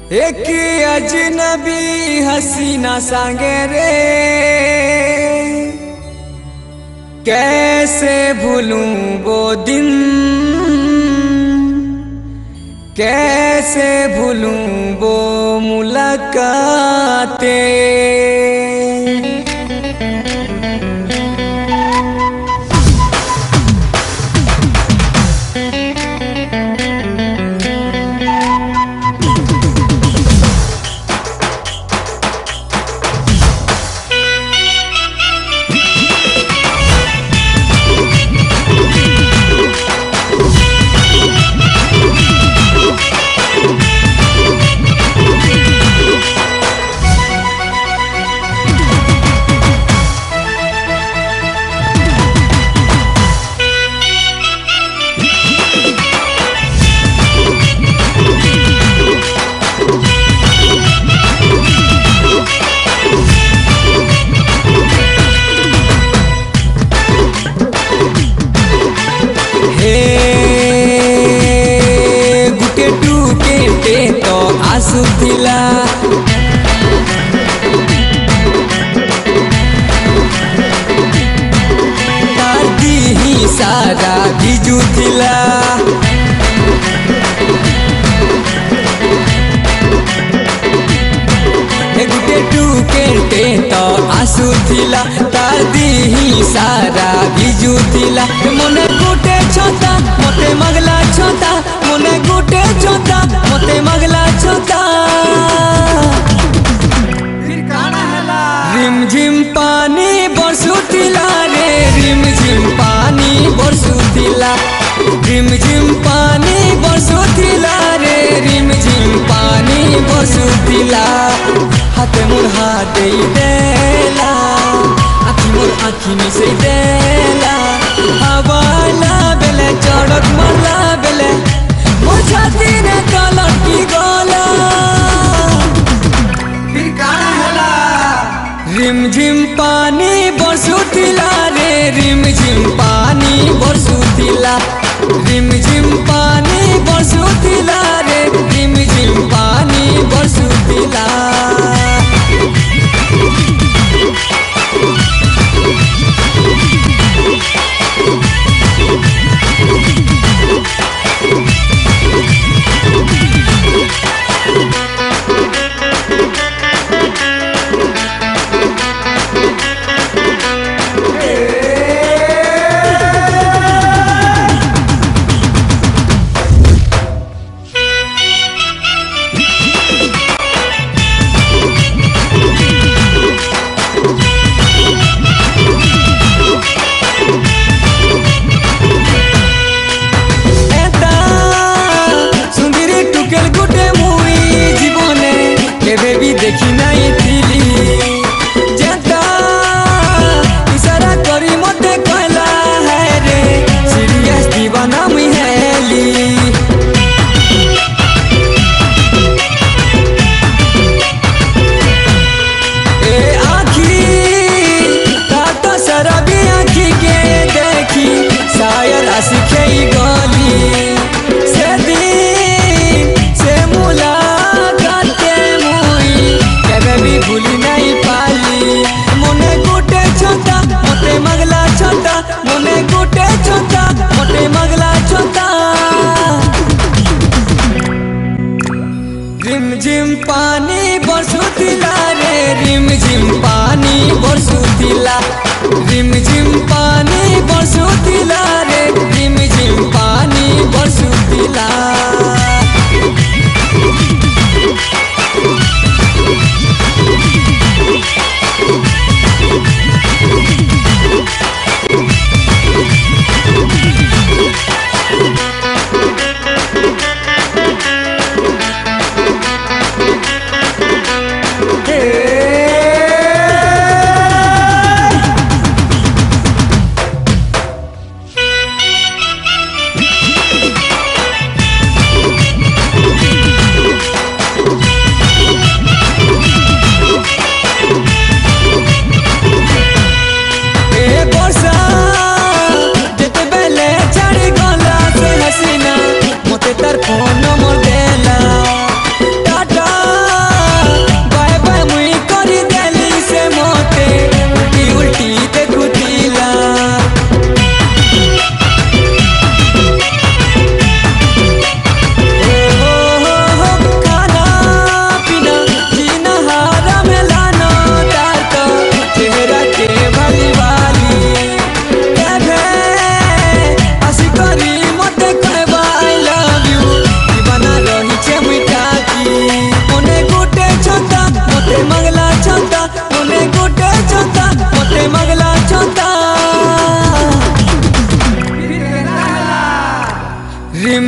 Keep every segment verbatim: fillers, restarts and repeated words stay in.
एक अजनबी हसीना सांगे रे कैसे भूलूं वो दिन, कैसे भूलूं वो मुलाकातें। तो आंसू थिला तारदी ही सारा बिजू थिला गुटे टुके तो आंसू थिला तारदी ही सारा बिजू थिला मने गुटे छोता मते मगला छोता मने गुटे छोता मते मगला छोता फिर काना हला रिम झिम पानी बरसुतिला रे रिम झिम पानी बरसुतिला रिम झिम पानी बरसुतिला रे रिम झिम पानी बरसुतिला हाथे मोर हाथ देला आखी मोर आखी मिसे देला हवाला बेले चढ़क मरला बेले मोर छाती ने कलर की गोला फिर काना हला रिम झिम पानी बरसुतिला रे रिम झिम पानी बरसुतिला रिम झिम पानी बरसुतिला रे रिम झिम पानी बरसुतिला। देखी नहीं थिली जेता इशारा करी मते कहला है रे सीरियस दीवाना मुई हेली ए आखी ताता शराबी आखी के देखी शायर आशिके गली से दिन से मुलाकात भी भूली नहीं पाली मोने गुटे छोटा मोटे मगला छोटा मोने गुटे छोटा मोटे मगला छोटा रिम झिम पानी बरसुतिला रे रिम झिम पानी बरसुतिला रिम झिम पानी बरसुतिला रे रिम झिम पानी बरसुतिला।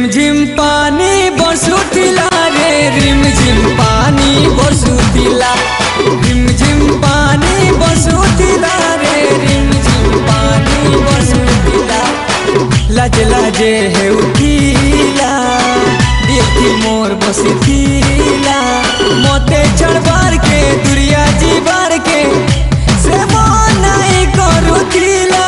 झिम पानी बरसुतिला रे रिम झिम पानी बरसुतिला रिम झिम पानी बरसुतिला रे रिम झिम पानी बरसुतिला लाज लाजे है उठिला देखी मोर बसतिला मोते चढ़बार के दुरिया जीवार के से मन नहीं करुतिला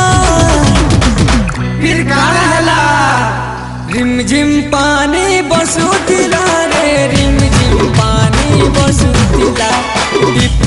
फिर काला रिम झिम पानी बरसुतिला रे रिम झिम पानी बरसुतिला।